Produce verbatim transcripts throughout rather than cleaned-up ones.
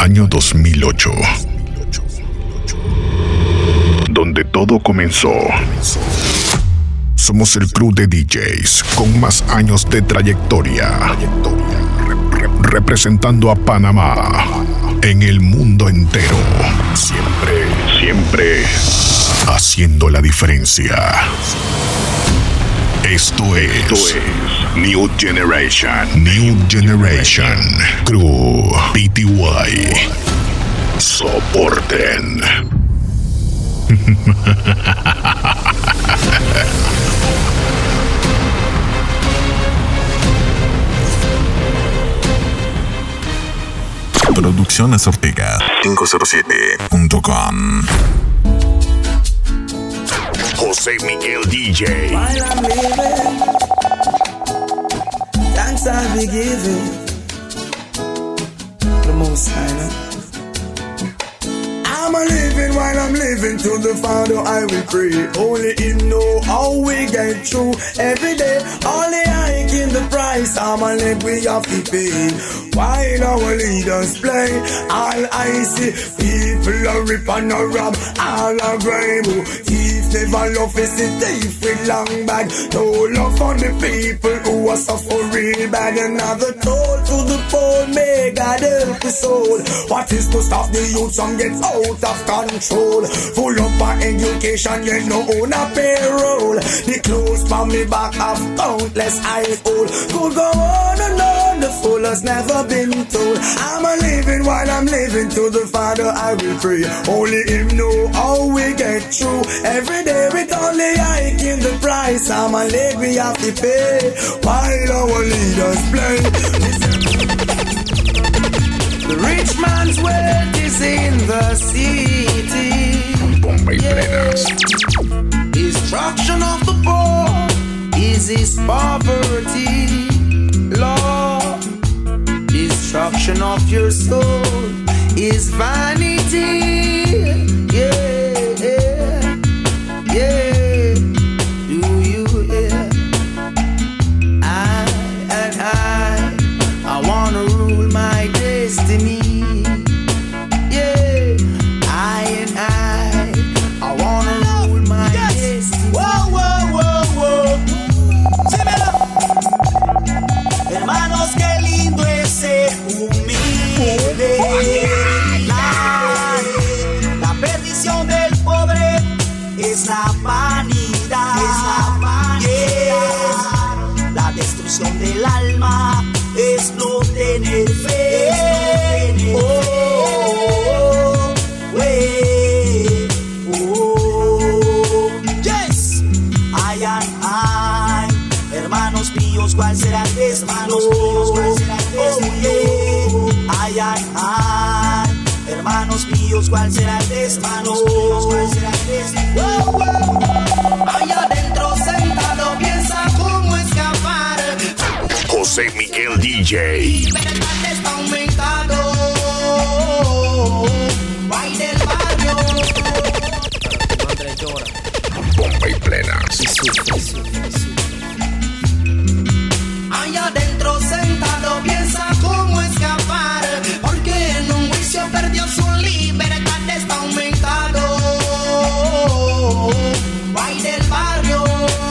año dos mil ocho, donde todo comenzó. Somos el crew de D Js con más años de trayectoria, representando a Panamá en el mundo entero. Siempre, siempre haciendo la diferencia. Esto es, Esto es New Generation, New Generation Crew P T Y. Soporten. Producciones Ortega quinientos siete punto com. José Miguel D J. While I'm living, thanks I'll be giving the Most High. No? I'm a living while I'm living, to the Father I will pray. Only Him know how we get through every day. Only I give the price, I'm a live we have to pay. While our leaders play, all I see, people are rip and a rob, all are grave. Thief never love is a thief with long bag. No love for the people who are suffering bad. Another toll to the poor, may God help the soul. What is to stop the youth from get out of control? Full up our education, you know, on a payroll. The clothes from me back have countless eyes old. Could go on and on, the fool has never been told. I'm a living while I'm living, to the Father I will pray. Only Him know how we get through every day. With only I give the price, I'm a leg we have to pay. While our leaders play, the rich man's wealth is in the city. Yes. Destruction of the poor is his poverty. Lord, destruction of your soul is vanity. Yeah, yeah, yeah. Do you hear? I and I, I wanna rule my destiny. Yeah, I and I, I wanna rule my yes. destiny. Whoa, whoa, whoa, whoa. Hermanos, qué lindo es ser humilde. La, la perdición del pobre es la vanidad. Es la vanidad. Yeah. La destrucción del alma es no tener fe. Oh, oh, oh, oh. Yes. Ay, ay, ay. Hermanos míos, ¿cuál será el destino? Oh, yeah. Ay, ay, ay. Hermanos míos, ¿cuál será el destino? Oh, oh. Allá adentro sentado piensa cómo escapar. José Miguel D J. Libertad está aumentado. Guay del barrio. Bomba y plenas. Allá adentro sentado piensa cómo escapar, porque en un juicio perdió su libertad, está aumentado. Guay del barrio.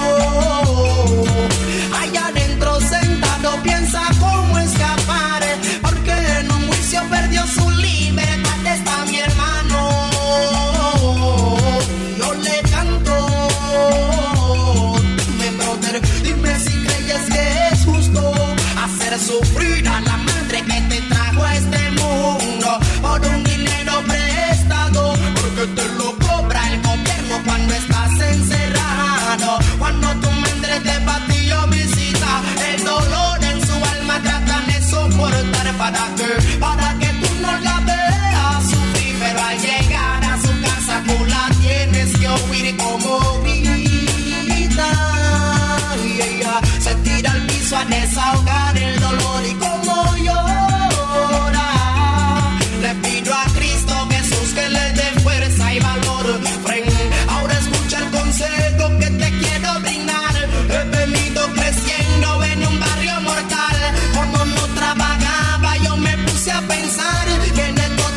Allá adentro sentado piensa cómo escapar, porque en un juicio perdió su libertad, está mi hermano. Yo le canto. Dime, brother, dime si creyes que es justo hacer sufrir a la madre que te trajo a este mundo por un dinero prestado, porque te lo cobra el gobierno cuando estás encerrado. Cuando tu madre te patillo visita, el dolor en su alma tratan de soportar. ¿Para qué? Para que tú no la veas sufrir, pero al llegar a su casa tú la tienes que oír como grita. Y ella se tira al piso a desahogar el dolor y como llora. Le pido a Cristo Jesús que le dé fuerza y valor. Friend, ahora escucha el consejo que te quiero brindar. He venido creciendo en un barrio mortal. Como no trabajaba yo me puse a pensar que de todo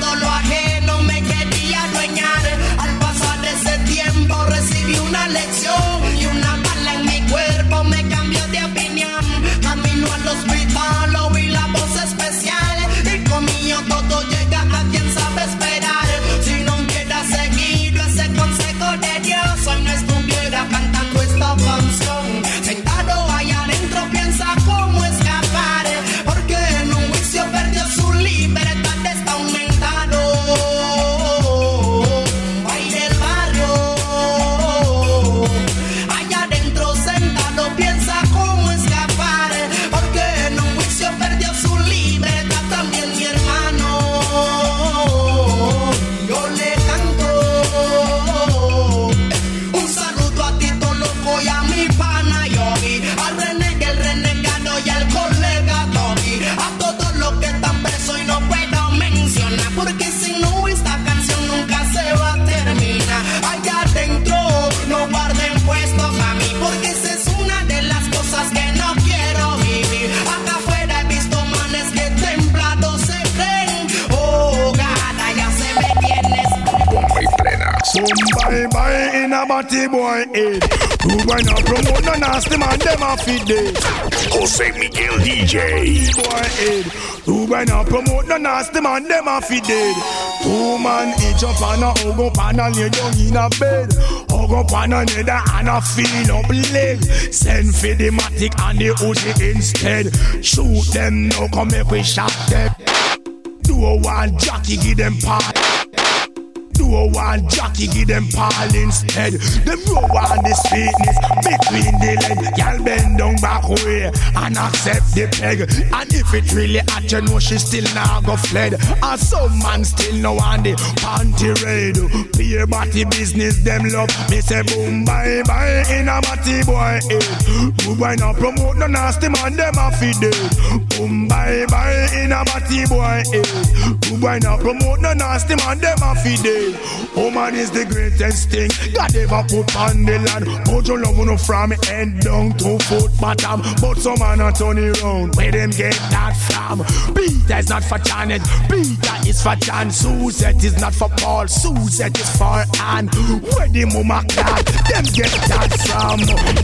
a batty boy head. Who when I promote no nasty man, them a feed dead. Jose Miguel D J. Boy head. Who when I promote no nasty man, them a feed dead. Two man each up and a hug up and a lay down in a bed. Hug up on another and a feel up leg. Send for the matic and the Uzi instead. Shoot them now, come make we shot them. Do a one jockey, give them part. Do a one jockey, give them pal instead. Them roll on the sweetness between the leg. Y'all bend down back way and accept the peg. And if it really at you know she still now go fled. And some man still no on the panty raid. Pay body business them love. Me say boom bye bye in a body boy head. Who boy now promote no nasty man them a feed it. Boom bye bye in a body boy head. Who boy now promote no nasty man them a feed it. Woman is the greatest thing God ever put on the land. But you love no from head down to foot bottom. But some man a turn it round. Where them get that from? Peter is not for Janet, Peter is for John. Suzette is not for Paul, Suzette is for Anne. Where the mama clad, them get that from.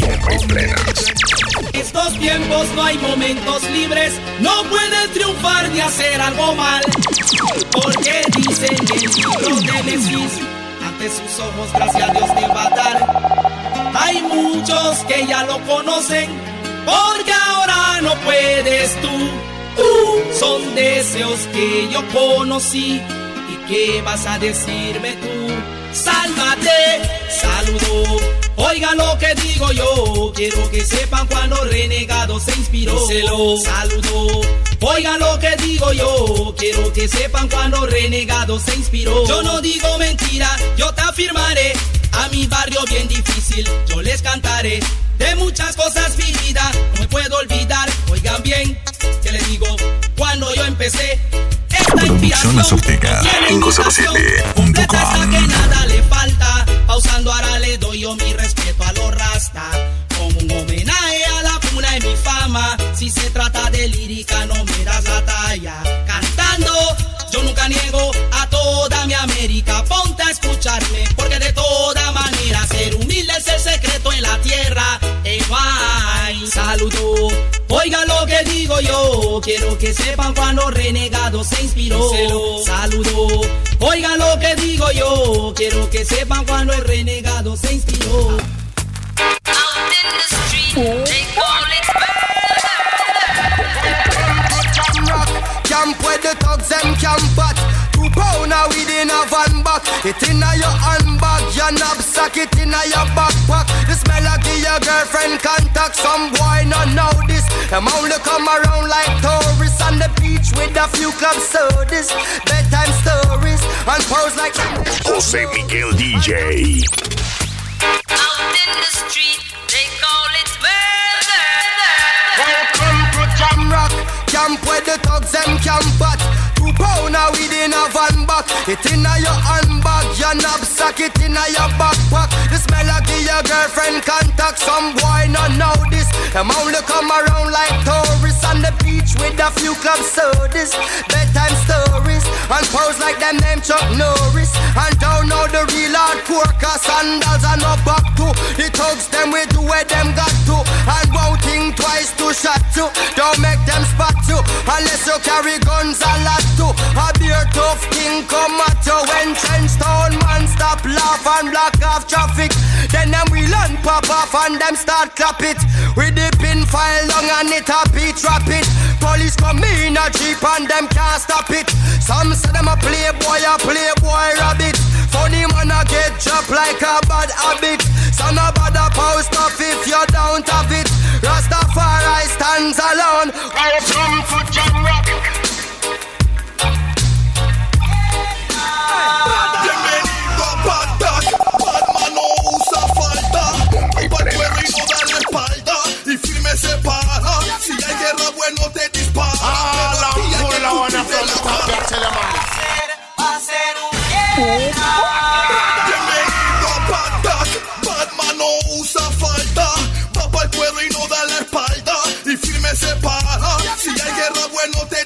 Estos tiempos no hay momentos libres. No puedes triunfar ni hacer algo mal. Porque dicen que el libro de Mesías ante sus ojos gracias a Dios te va a dar. Hay muchos que ya lo conocen, porque ahora no puedes tú. Uh, son deseos que yo conocí. ¿Y qué vas a decirme tú? Sálvate, saludo. Oiga lo que digo yo. Quiero que sepan cuando Renegado se inspiró. Díselo. Saludo. Oiga lo que digo yo. Quiero que sepan cuando Renegado se inspiró. Yo no digo mentira, yo te afirmaré. A mi barrio bien difícil yo les cantaré. De muchas cosas vividas no me puedo olvidar. Oigan bien, que les digo, cuando yo empecé esta inspiración cinco cero siete punto com. Hasta que nada le falta. Pausando ahora le doy yo mi respeto a los rasta. Como un homenaje a la puna de mi fama. Si se trata de lírica no me das la talla. Cantando yo nunca niego a toda mi América. Ponte a escucharme porque de toda manera ser humilde es el secreto en la tierra. Ey, guay, saludo. Oiga lo que digo yo. Quiero que sepan cuando Renegado se inspiró. Díselo. Saludo. Oiga lo que digo yo. Quiero que sepan cuando el Renegado se inspiró. Out in the street, they call it murder. Camp where the thugs them camp at. Two pounder within a van back. It inna your handbag, your knapsack, it inna your backpack. The smell of your girlfriend contact. Some boy not know this. Them only come around like tourists on the beach with a few club sodas, bedtime stories, and pose like Jose Miguel D J. Out in the street, they call it murder. Welcome to Jamrock, camp where the thugs them camp at. Two pounder within a van back. It inna your handbag, your knapsack, it inna your backpack. The smell of your girlfriend contact. Some boy not know this. Them only come around like tourists on the beach with a few club sodas, bedtime stories, and pose like them name Chuck Norris. And don't know the real hardcore, cause sandals are no back to. The thugs them we do where them got to. And won't think twice to shot to. Don't make them spot you unless you carry guns a lot to. A beer tough king come at you when trench town man stop laugh and block off traffic. Then them we learn pop off and them start clap it. With the pin file long and it a beat rapid. Police come in a jeep and them can't stop it. Some say them a playboy, a playboy rabbit. Funny man a get dropped like a bad habit. So no bother post off if you don't have it. Rastafari stands alone. Welcome to Jamrock. Bienvenido a Bagdad. Batman no usa falta. Pa'l cuero y no da la espalda. Y firme se para. Si hay guerra bueno te dispara. Ah, la pula una Bienvenido a Bagdad. Batman no usa falta. Va pa'l cuero y no da la espalda. Y firme se para. Si hay guerra bueno te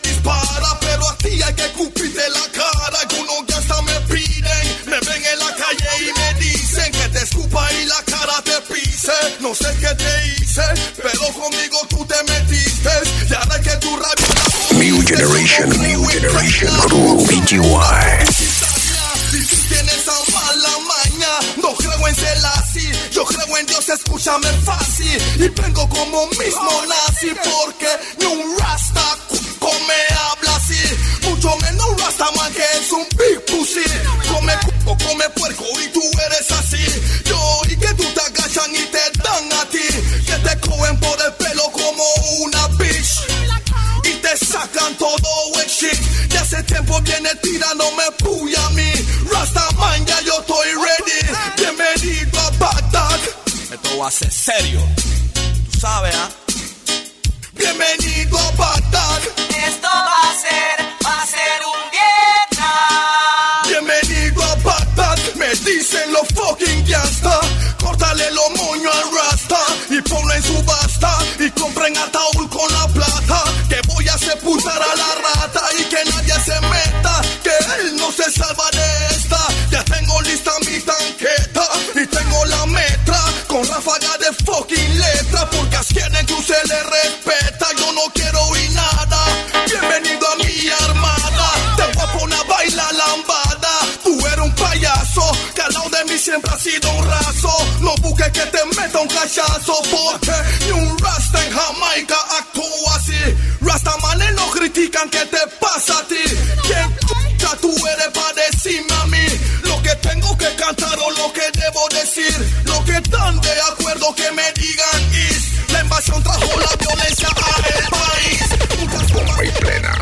Generation, New Generation Crew, P T Y. Tienes esa mala maña, no creo en Selassie, yo creo en Dios, escúchame fácil. Y vengo como mismo nazi, porque ni un rasta come habla así, mucho menos Rastaman que es un big pussy. Come cuco, come puerco y tú eres así. Yo y que tú te agachan y te dan a ti, que te cogen por el pelo como una bitch y te sacan todo el shit. Ya hace tiempo viene tirándome puya a mí. Rastaman, ya yo estoy ready. Bienvenido a Bagdad. Esto va a ser serio, tú sabes, ¿ah? ¿eh? Bienvenido a Bagdad. Esto va a ser, va a ser un Vietnam. Bienvenido a Bagdad. Me dicen los fucking gangsta. Córtale los moños al Rasta y ponlo en subasta y compren ataúd con la plata. Que voy a sepultar a la rata y que nadie se meta, que él no se salva de esta. Ya tengo lista mi tanqueta y tengo la metra con ráfaga de fucking letra, porque a quien tú se le respeta. Yo no quiero oír nada. Bienvenido a mi armada. Te voy a poner a bailar lambada. Tú eres un payaso que al lado de mí siempre ha sido un raso. No busques que te meta un cachazo, porque ni un rasta en Jamaica actúa así. Rastamanes no critican, ¿qué te pasa a ti? ¿Quién chucha tú eres para decirme a mí lo que tengo que cantar o lo que debo decir? Lo que están de acuerdo que me digan is: la invasión trajo la violencia a el país. Muchas Bomba y plenas.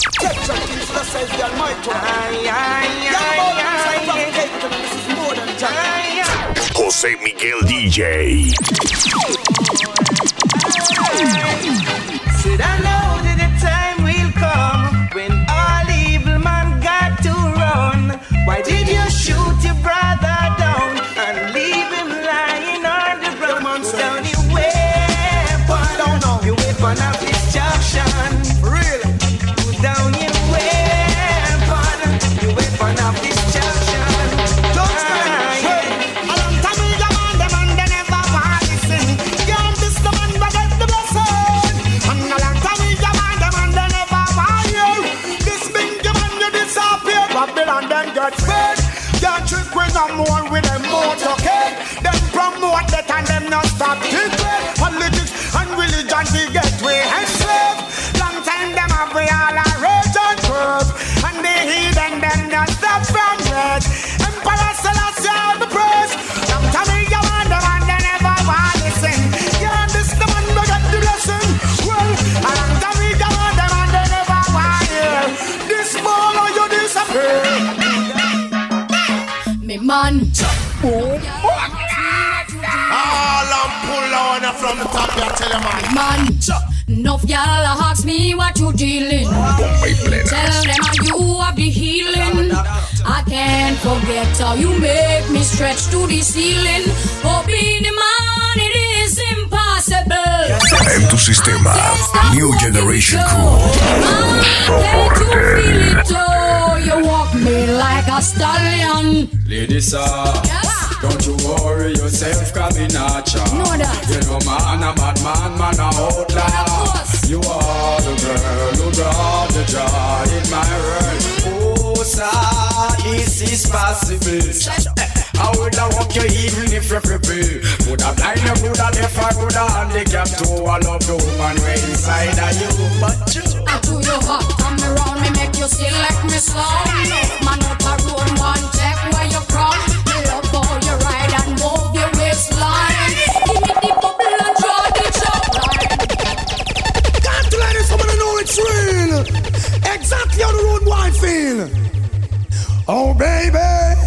José Miguel D J. Said I know that the time will come when all evil man got to run. Why did you shoot your brother down and leave him lying on the ground? Down your weapon, your weapon of destruction. Real. Put down your weapon, your weapon of destruction. Don't stand. A long time we demand them and they never want to listen. Can't this the man that get the blessing. And a long time we demand them and they never want you. This big man you disappear. Babylon then get fed. Can't trick with no more with them motorcade. Them promote that and them not stop thinking. Politics and religion they get way enslaved. Long time them have we all a rage and curve. And the heathen them not stop from red. Emperor Selassie all the praise. Long time we demand them and they never want to listen. Can't this the man that get the blessing. Well, a long time we demand them and they never want to hear. This ball or you disappear. Me man. all I'm pull on from the top, I tell you, man. Man, enough y'all ask me what you dealing. Tell them how you have the healing. I can't forget how you make me stretch to the ceiling. Oh, being the man, it is impossible. En tu sistema, New Generation Crew. Can't you feel it? Oh, you walk me like a stallion. Ladies, uh, yes. Don't you worry yourself, cause me not cha. No, that. You know man a bad man, man a outlaw. You are the girl who brought the joy in my world. Oh, sir, this is possible. I would have walked you even if you're crippled. Would have blind you, would have left, I would have handicapped to all of the woman way inside of you. But you I do you hot, come around me, make you still like me song. Man up a road, one check where you from. Me love how you ride and move your waistline. Give me the bubble and draw the chop line. Can't let it, someone know it's real. Exactly how the road boy feel. Oh baby,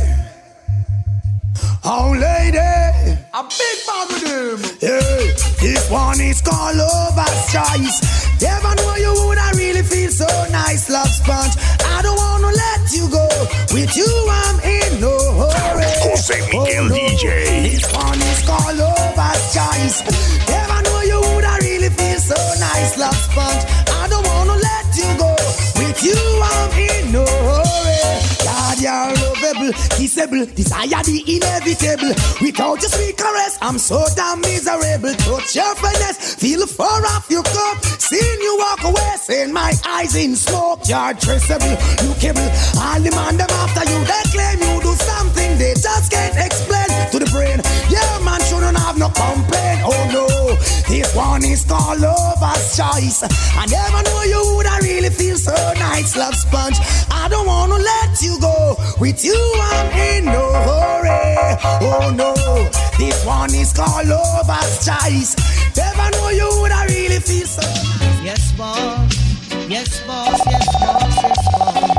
oh lady, a big man with him. Yeah, this one is called Lover's Choice. Never know you would I really feel so nice, love sponge. I don't wanna let you go. With you I'm in no hurry. José Miguel oh, no. D J. This one is called Lover's Choice. Never know you would I really feel so nice, love sponge. I don't wanna let you go. With you I'm in no hurry. God, you're lovable. unbearable, kissable, desire the inevitable. Without your sweet caress, I'm so damn miserable. Touch your finesse, feel the fur off your coat. Seeing you walk away, saying my eyes in smoke. You're traceable, lookable. All the man them after you, they claim you do something they just can't explain to the brain. Yeah, man shouldn't have no complaint. Oh no, this one is called lover's choice. I never knew you would I really feel so nice, love sponge. I don't wanna let you go. With you I'm in no hurry. Oh no, this one is called lover's choice. Never knew you would I really feel so. Yes, boss. Yes, boss. Yes, boss. Yes, boss.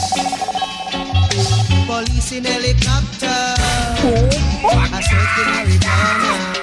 Police in helicopter. I said to marijuana.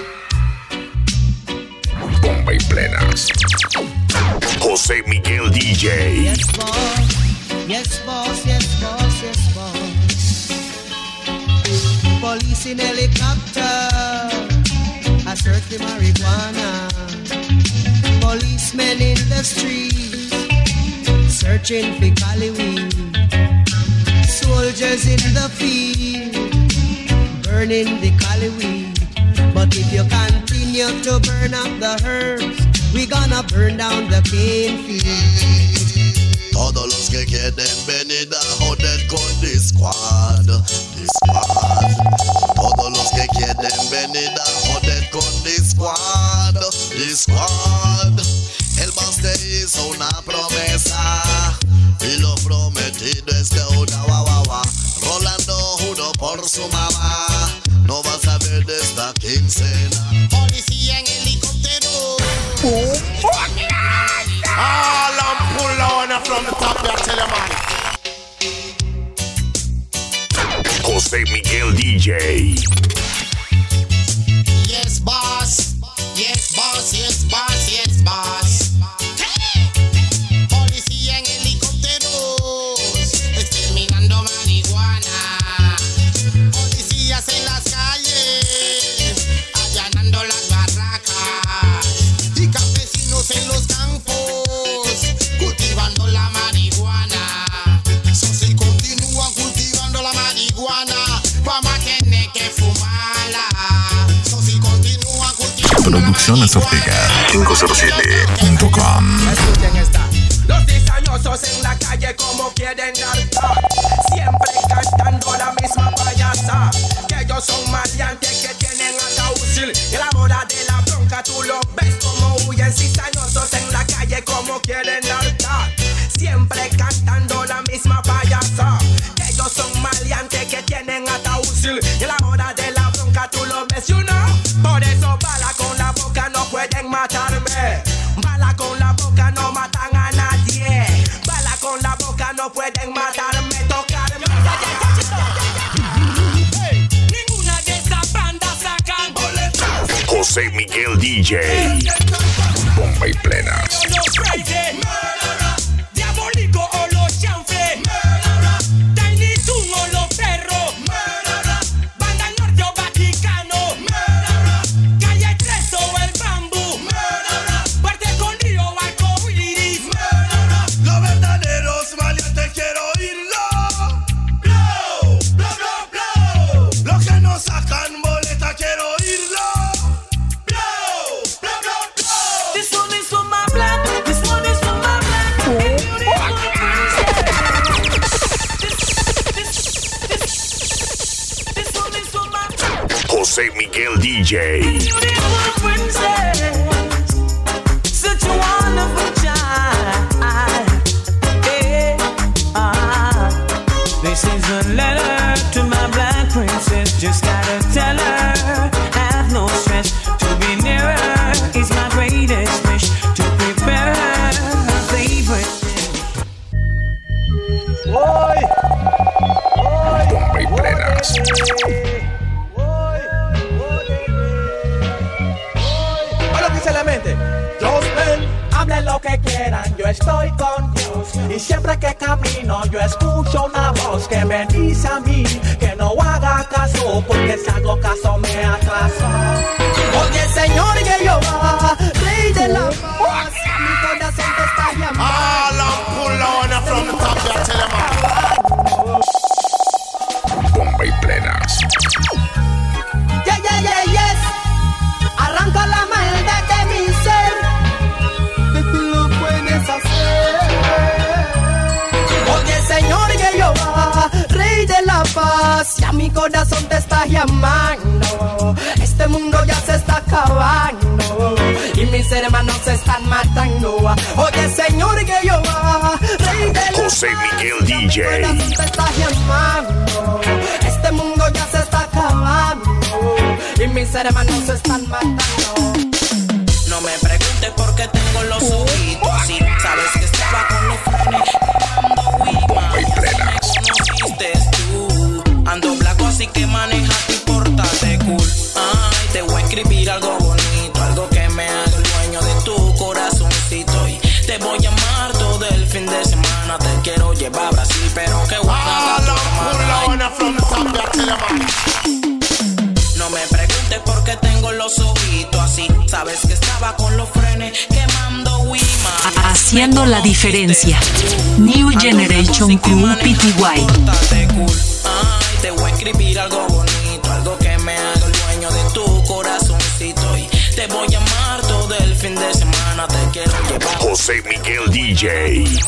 Bomba y plenas. José Miguel D J. Yes, boss. Yes, boss. Yes, boss. Yes, boss. Police in helicopter. I search the marijuana. Policemen in the streets searching for Cali weed. Soldiers in the field burning the Cali weed. But if you continue to burn up the herbs, we gonna burn down the cane field. Todos los que quieren venir a joder con this squad, this squad. Todos los que quieren venir a joder con this squad, this squad. El boss te hizo una promesa y lo prometido es deuda, wa, wa, wa. Rolando juro por su mamá, no vas a ver de esta quincena. Policía en helicóptero. All I'm pull on from the top, I tell you, man. José Miguel D J. Yes, boss. Yes, boss. Yes, boss. Yes, boss. Policía en helicópteros exterminando marihuana. Policías en las calles allanando las barracas. Y campesinos en los campos cultivando la marihuana. So, si continúan cultivando la marihuana, vamos a tener que fumarla. So, si continúan cultivando Producciones Ortega cinco cero siete punto com. Escuchen esta. Los cizañosos en la calle como quieren dar, siempre cantando la misma payasa. Que ellos son maleantes que tienen hasta usil. Y a la hora de la bronca tú lo ves como huyen. Cizañosos en la calle como quieren dar, siempre cantando la misma payasa. Que ellos son maleantes que tienen hasta usil. Y a la hora de la bronca tú lo ves, you know. Por eso bala con la boca no pueden matarme. Bala con la boca no matan a nadie. Bala con la boca no pueden matarme, tocarme. Hey, ninguna de estas bandas sacan boletas. José Miguel D J. Bomba y plenas. Diabólico o los chanfles. Tiny Toon o los perros. Banda Norte o Vaticano. Calle tres o el bambú. Puerte con río o arcoíris. Los verdaderos maleantes quiero oírlo. Blow, blow, blow, blow. Los que no sacan boleta quiero oírlo. Blow, blow, blow, blow. This one is for my black. This one is for my black. José Miguel D J. Such a wonderful child. Hey, ah. This is a letter to my black princess. Just gotta tell her, have no stress. To be near her is my greatest wish. To prepare her her favorite dish. Voy, voy, Bomba y plenas. Hola, dice la mente. Dios ven, hablen lo que quieran, yo estoy con Dios. Y siempre que camino yo escucho una voz que me dice a mí que no haga caso, porque si hago caso me atraso. Oye, Señor Jehová, Rey de la paz, mi corazón te está llamando. All I'm pull on from the top, I tell you, man. corazón te está llamando. Este mundo ya se está acabando y mis hermanos se están matando. Oye, señor, que yo rey de la José Miguel D J. Mi corazón te está llamando. Este mundo ya se está acabando y mis hermanos se están matando. No me preguntes por qué tengo los ojitos así. Sabes que estaba con los frenes quemando Wima. Me conociste tú. Ando blanco así que manejaste y portate cool. Ay, te voy a escribir algo bonito, algo que me haga el dueño de tu corazoncito. Y te voy a amar todo el fin de semana. Te quiero llevar a Brasil, pero que buena tu hermana. No me preguntes por qué tengo los ojitos así. Sabes que estaba con los frenes quemando Wima. Haciendo la diferencia. New Generation Crew P T Y. Ay, te voy a escribir algo bonito, algo que me haga el dueño de tu corazoncito. Y te voy a amar todo el fin de semana. Te quiero llevar. José Miguel D J. Ay,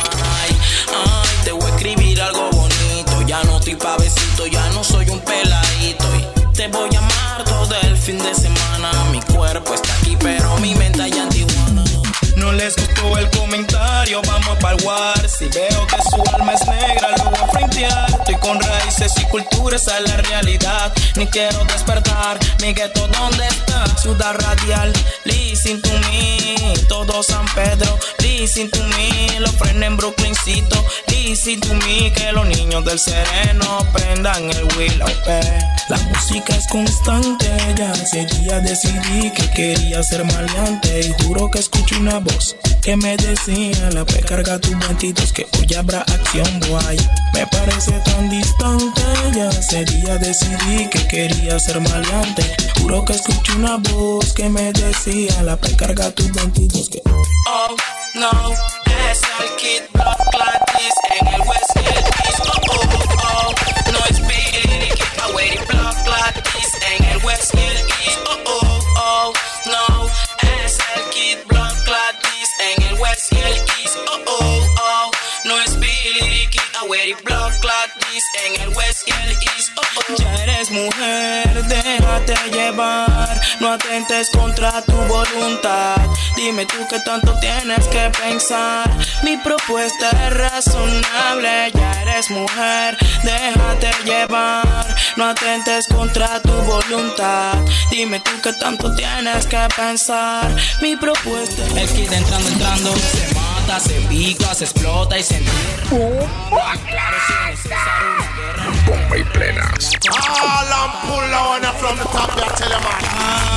ay, te voy a escribir algo bonito. Ya no estoy pa' besito, ya no soy un peladito. Y te voy a amar todo el fin de semana. Mi cuerpo está aquí, pero mi mente allá en Tijuana. No les gustó el comentario, vamos pa'l war. Si veo que su alma es negra, lo voy a frentear. Estoy con raíces y culturas, esa es la realidad. Ni quiero despertar, mi gueto, ¿dónde está? Ciudad radial, listen to me. Todo San Pedro, listen to me. Los frenes en Brooklyncito, listen to me. Que los niños del sereno prendan el Willow. Eh. La música es constante, ya ese día decidí que quería ser maleante. Y juro que escucho una voz que me decía: la P carga tus veintidós que hoy habrá acción, boy. Me parece tan distante, ya ese día decidí que quería ser maleante. Juro que escuché una voz que me decía: la P carga tus veintidós que... Oh, no, es el Kid Blood Clatis en el West Hill East. Oh, oh, oh, no es Billy, keep away the Blood Clatis en el West Hill East. Oh, oh, oh, no, es el Kid Blood Clatis en el West Hill East. Oh, oh, oh, no es Billy, keep away the Blood Clatis en el West Hill East. Oh, oh. Ya eres mujer, déjate llevar, no atentes contra tu voluntad. Dime tú qué tanto tienes que pensar. Mi propuesta es razonable. Ya eres mujer, déjate llevar, no atentes contra tu voluntad. Dime tú qué tanto tienes que pensar. Mi propuesta. El kid entrando, entrando, se mata, se pica, se explota y se entierra. Claro, si es necesario una guerra. Bomba y plenas. All I'm pull on from the top, I tell you, man.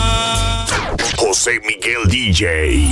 José Miguel D J.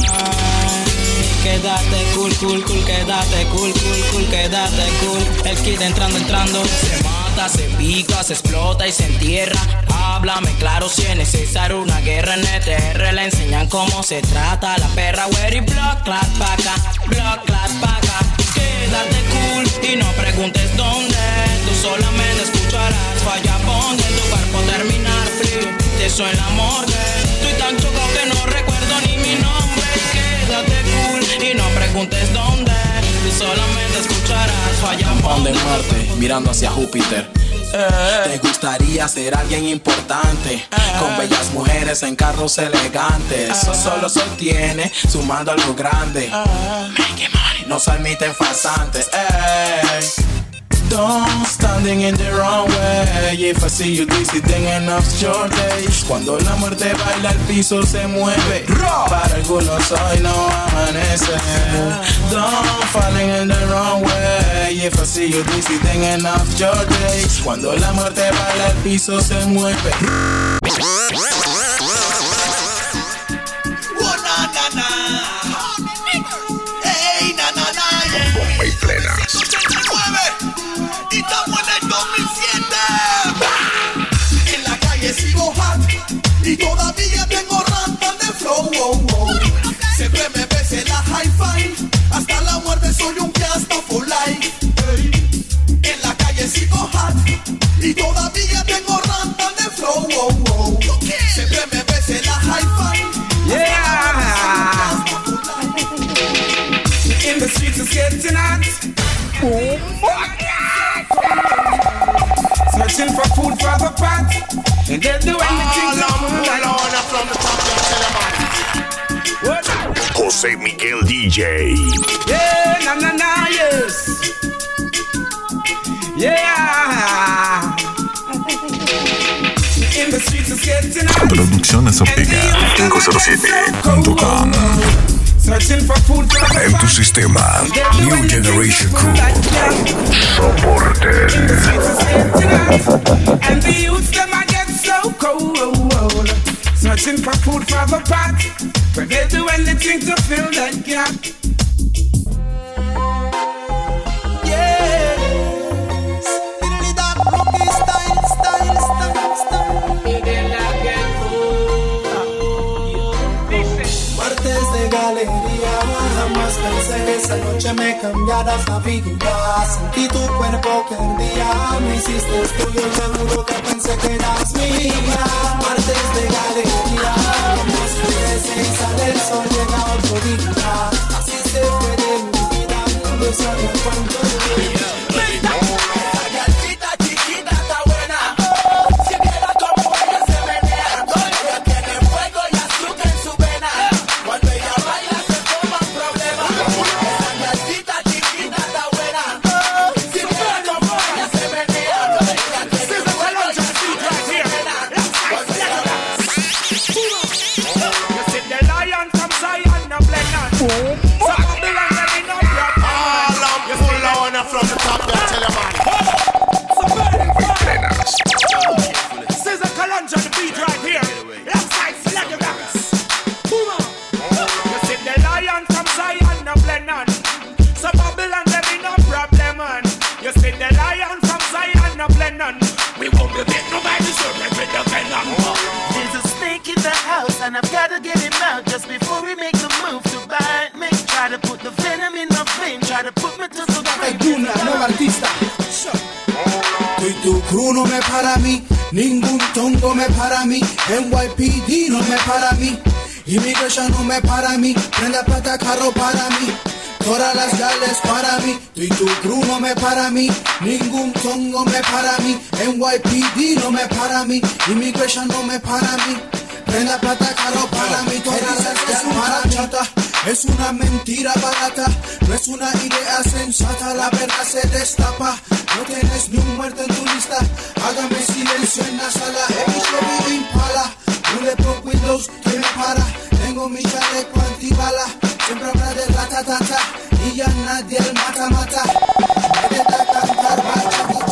Quédate cool, cool, cool, quédate cool, cool, cool, quédate cool. El kid entrando, entrando, se mata, se pica, se explota y se entierra. Háblame claro si es necesario una guerra en E T R. Le enseñan cómo se trata la perra. Wery block, clap, paca, block, clap, paca. Quédate cool y no preguntes dónde. Tú solamente escucharás falla ponte tu cuerpo terminar frío. Eso en la morgue. Estoy tan chocado que no recuerdo ni mi nombre. Quédate cool y no preguntes dónde. Tú solamente escucharás falla ponte. de Marte, mirando hacia Júpiter. Te gustaría ser alguien importante, con bellas mujeres en carros elegantes. Eso solo se obtiene sumando algo grande. Make money, no se admiten farsantes. Ey. Don't standing in the wrong way. If I see you dizzy, then enough's your days. Cuando la muerte baila, el piso se mueve. Para algunos hoy no amanece. Don't falling in the wrong way. If I see you dizzy, then enough's your days. Cuando la muerte baila, el piso se mueve. Oh, na, na, na. Hey, na, na, na, yeah. Bomba y plenas. Y estamos en el dos mil siete. En la calle sigo hot y todavía tengo rantas de flow. Oh, oh. Siempre me ves en la hi-fi, hasta la muerte soy un gangsta for life. Hey. En la calle sigo hot y todavía tengo rantas de flow. Oh, oh. Siempre for the pot. And they'll do anything to move like Lorna from the top, Jose Miguel D J. Yeah, na na na, yes. Yeah. In the streets it's getting hot. Producciones Ortega cinco cero siete punto com. Searching for food. En tu sistema, New Generation Crew. Soporte. And the youths them I get so cold. Searching for food for the pot. But they do anything to fill that gap. Yes. Diddly that rocky style, style, style, style. Y de la ghetto. Martes de galería, jamás pensé que esa noche me cambiaras la vida. Sentí tu cuerpo que ardía, me hiciste tuyo, seguro que pensé que eras mía. Martes de galería, jamás pensé que sale el sol, llega otro día. Así se fue de mi vida, no sabía cuánto día. And I've gotta get him out just before we make the move to bite me. Try to put the venom in my vein, try to put me to the Hay una nueva artista. Tú y tu crew no me para mí, ningún tongo me para mí, N Y P D no me para mí, Immigration no me para mí, prenda plata carro para mí, todas las gales para mí. Tú y tu crew no me para mí, ningún tongo me para mí, N Y P D no me para mí, Immigration no me para mí. Prenda plata caro para mí, todas las que para chata. Es una mentira barata, no es una idea sensata. La verdad se destapa, no tienes ni un muerto en tu lista. Hágame silencio en la sala, en mi Chevy Impala. Bulletproof Windows que me para, tengo mi chaleco antibala. Siempre habla de ratatata, y ya nadie el mata mata. Me deja cantar bachata.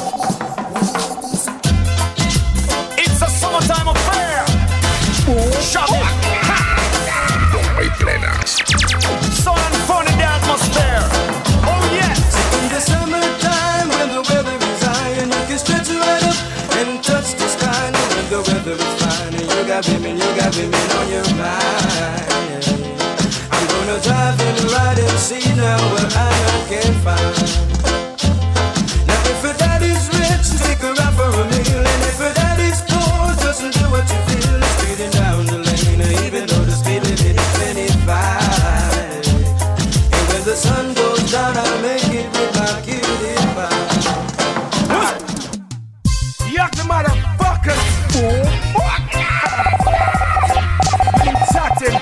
It's a summertime affair. Shut it! Hay plenas. Sun and fun in the atmosphere. Oh yes! In the summertime when the weather is high and you can stretch right up and touch the sky. And when the weather is fine and you got women, you got women on your mind. I'm gonna drive and ride and see now what I can find. Now if her daddy's rich, take her out for a meal. And if her daddy's poor, just do what you feel. Speeding down the lane, even though the speed limit is twenty-five. And when the sun goes down, I'll make it with my cutie pie. Yuck the motherfuckers! Chatting.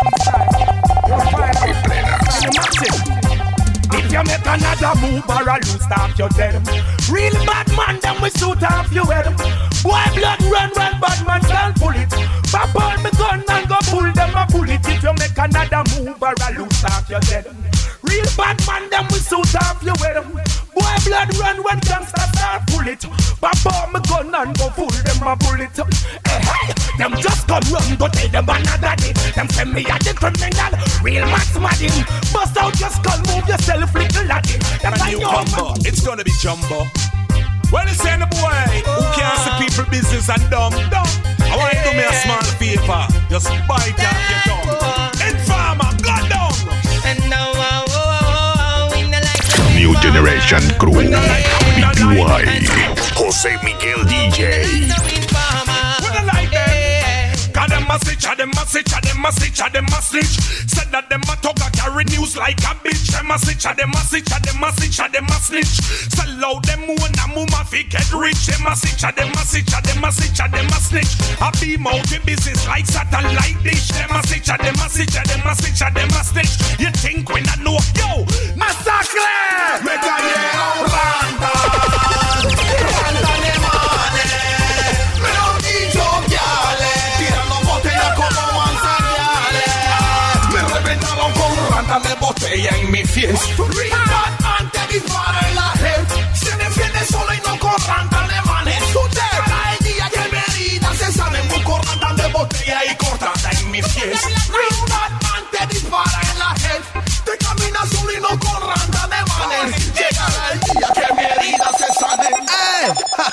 If you make another move or a loose off your dead. Real bad man, then we suit off your head. Boy blood run, run, bad man can't pull it. Pop on me gun and go pull them a bullet. If you make another move or a loose off your dead. Real bad man, then we suit off your head. Boy blood run when gangsters start pull it. Pop on me gun and go pull them a bullet. Hey, hey, them just come run, go tell them another day. Them say me a the criminal, real max madding. Bust out your skull, move yourself, little laddie. That's a new combo, it's gonna be jumbo. Well, it's in the boy who can't see people business and dumb, dumb. I want you to do me a small favor, just bite and get on. Informer, go down. And now, oh, oh, oh, in the light. New Generation Crew, B P Y, Jose Miguel D J. A them a snitch, a them a snitch, a them a snitch, a them a snitch. Said that them a talk a carry news like a bitch. Them a snitch, a them a snitch, a them a snitch, a them a snitch. Sell out them own a mama fi get rich. Them a snitch, a them a snitch, a them a snitch, a them a snitch. A beam out the business like satellite dish. Them a snitch, a them a snitch, a them a snitch, a them a snitch. You think when I know, yo, massacre! Me calle Orlando, Orlando de mane. Me lo dicho viale, tirando botella como manzaniale. Me reventaron con rata de botella en mi fiesta. Real antes dispara en la head. Se defiende solo y no con rata alemanes. Usted para el día que me herida se salen con rata de botella y cortada en mi fiesta. Real antes dispara en la head. Te caminas solo y no con rata de manes. Llegará el día que mi herida se sane. Hey.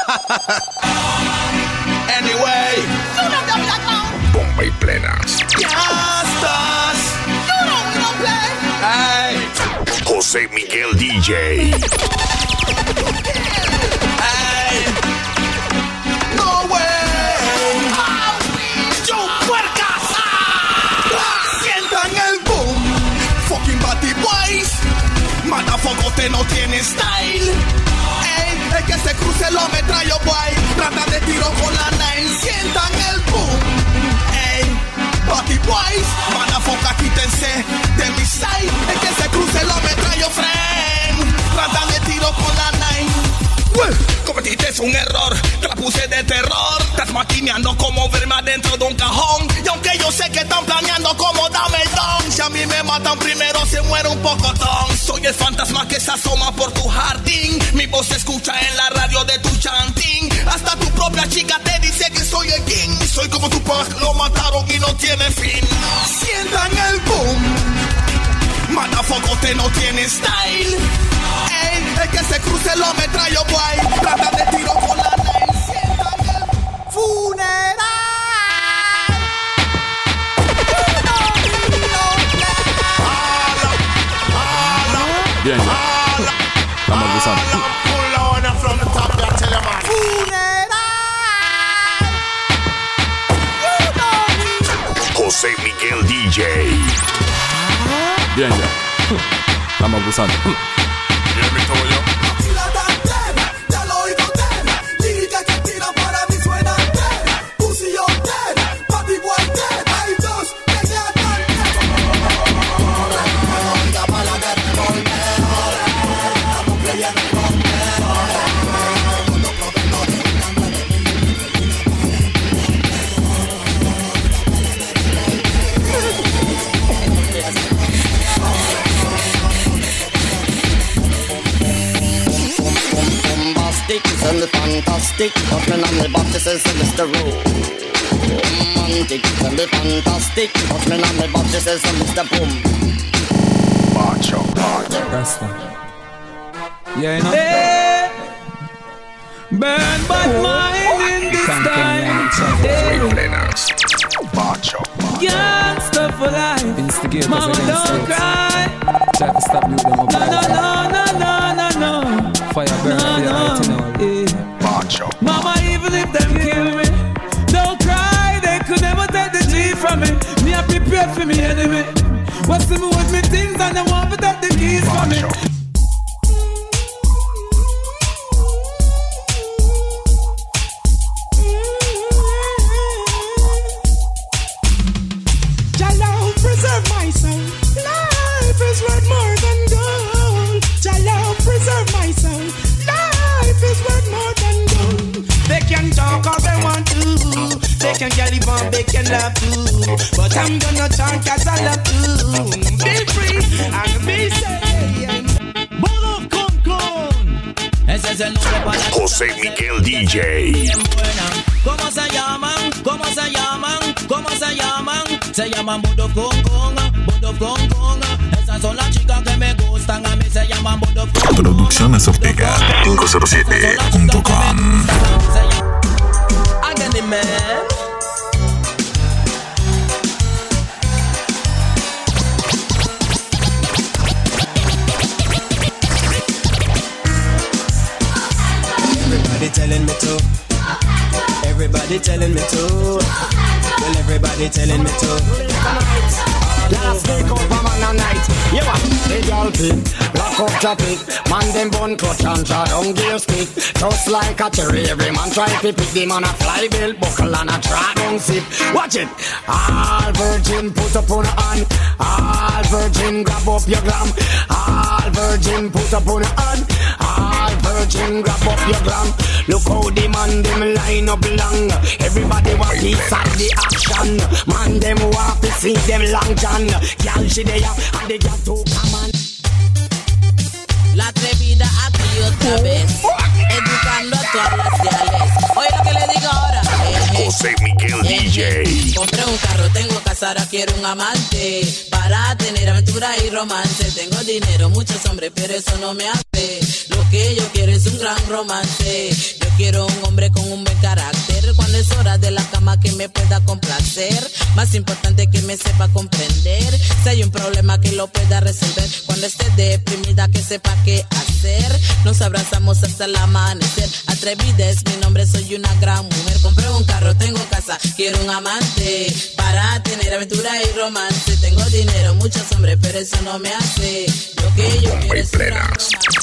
Anyway, Bomba y plenas. ya estás. Hey. José Miguel D J. Hey. No way. Yo puercas. Sientan el boom. Fucking Batty Boys. Matafogote no tiene style. Ey, el que se cruce lo metrallo boy. Trata de tiro con la nine. Sientan el boom. Ey, Batty Boys. Matafoca, quítense de mi side. El que se cruce lo metrallo friend. Trata de tiro con la nine. Well, cometiste un error, te la puse de terror. Estás maquineando como verme adentro de un cajón. Y aunque yo sé que están planeando como dame el don, si a mí me matan primero se muere un pocotón. Soy el fantasma que se asoma por tu jardín. Mi voz se escucha en la radio de tu chanting. Hasta tu propia chica te dice que soy el king. Soy como tu pack, lo mataron y no tiene fin. Sientan el boom. Matafogote no tiene style. Ey, el que se cruce lo metrallo boy. Trata de tiro con la nine. Sientan el funeral. Bien, estamos empezando. José Miguel D J. Bien, ya. Estamos abusando. Bien, mi todo yo. And the fantastic, Hotman on the box, this is Mister Romantic and the fantastic, Hotman on the box, this is Mister Boom. Macho, macho. Rasta. Yeah, you know. Hey, burn but mine in this time. Hey, Macho, macho. gangsta for life. Instigators Mama, against don't youths. cry. Try to stop you them up. No, no, no, no, no, no, no. Fire burn No, for your no, light, you know. eh. Macho. Mama, even if them kill me, don't cry. They could never take the G from me. Me, I prepared for me enemy. What's the move with me things and they want to take the keys from me. Jalo, preserve my soul. Life is worth more than gold. Jalo, preserve my soul. Life is worth more than gold. They can talk all they want to. They can get it on, they can love too. But I'm gonna talk as I love to. Be free and be safe. Bodo con con. Ese es el nombre para José Miguel D J. ¿Cómo se llaman? ¿Cómo se llaman? ¿Cómo se llaman? Se llaman Bodo con con. Bodo con con. Esas son las chicas que me gustan. A mí se llaman Bodo con con. Producciones Ortega cinco cero siete punto com. Agony man. Everybody telling me to Everybody telling me to. Well, everybody telling me to. Last week up a man a night. You want the girl pick, lock up traffic. Man them bun clutch and draw down gear stick. Just like a cherry, every man try to pick the man a fly belt buckle and a draw down zip. Watch it. All virgin put up on a hand. All virgin grab up your gram. All virgin put up on a hand. All virgin grab up your gram. Look how the man them line up long. Everybody want piece of the action. Man them want to see them long john. Girl she there and they got to come on. La atrevida aquí otra vez, educando a todas las ciales. Oye lo que le digo ahora. Eh, eh, José Miguel eh, D J. Eh, compré un carro, tengo casa, ahora quiero un amante para tener aventura y romance. Tengo dinero, muchos hombres, pero eso no me hace. Lo que yo quiero es un gran romance. Yo quiero un hombre con un buen carácter. Cuando es hora de la cama que me pueda complacer. Más importante que me sepa comprender. Si hay un problema que lo pueda resolver. Cuando esté deprimida que sepa qué hacer. Nos abrazamos hasta el amanecer. Atrevida es mi nombre, soy una gran mujer. Compré un carro, tengo casa, quiero un amante para tener aventura y romance. Tengo dinero, muchos hombres, pero eso no me hace. Lo que yo quiero es un gran romance.